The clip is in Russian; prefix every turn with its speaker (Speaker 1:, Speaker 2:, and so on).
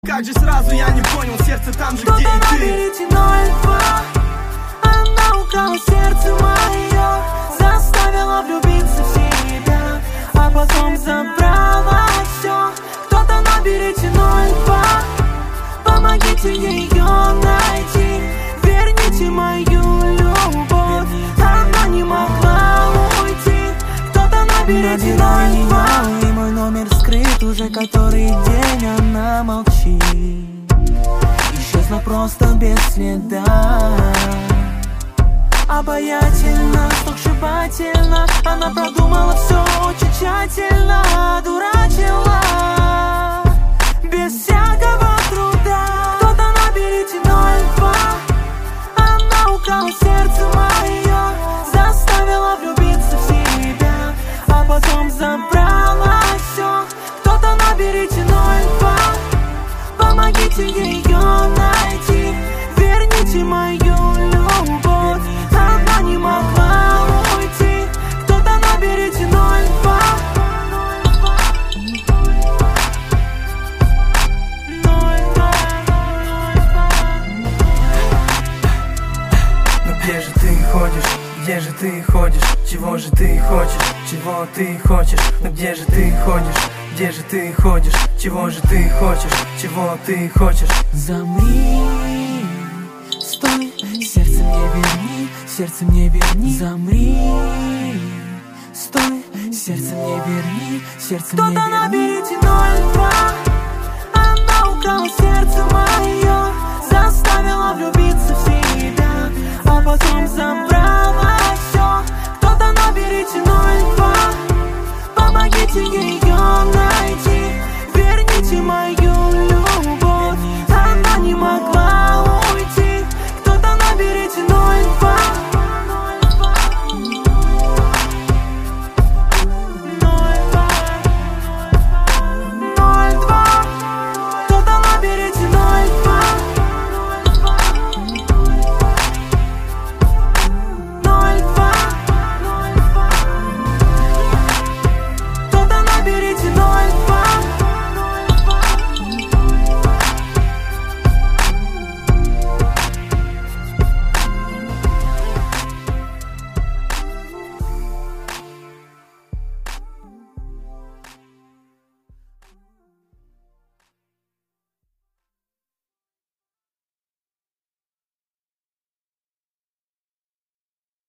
Speaker 1: Как же сразу я не понял, сердце там же, где и ты.
Speaker 2: Наберите 02. Она украла сердце мое, заставила влюбиться в себя, а потом забрала все. Кто-то наберите 02. Помогите ее найти, верните мою любовь, она не могла уйти. Кто-то наберите 02. И мой номер скрыт уже который день, она молчит, исчезла просто без следа. Обаятельно, сногсшибательно, она продумала все очень тщательно, дурачила без всякого труда. Кто-то наберите 02. Она украла сердце мое, заставила влюбиться в себя, а потом забрала все. Кто-то наберите 02. Помогите ее найти, верните мою любовь, она не могла уйти. Кто-то наберите 02.
Speaker 3: Но где же ты ходишь? Где же ты ходишь? Чего же ты хочешь? Чего ты хочешь? Но где же ты ходишь? Где же ты ходишь? Чего же ты хочешь? Чего ты хочешь?
Speaker 2: Замри, стой, сердце мне верни, сердце мне верни. Замри, стой, сердце мне верни, сердце мне верни. Кто-то наберите 02. Она украла сердце мое, заставила влюбиться в себя, а потом забрала все. Кто-то наберите 02. Помогите ей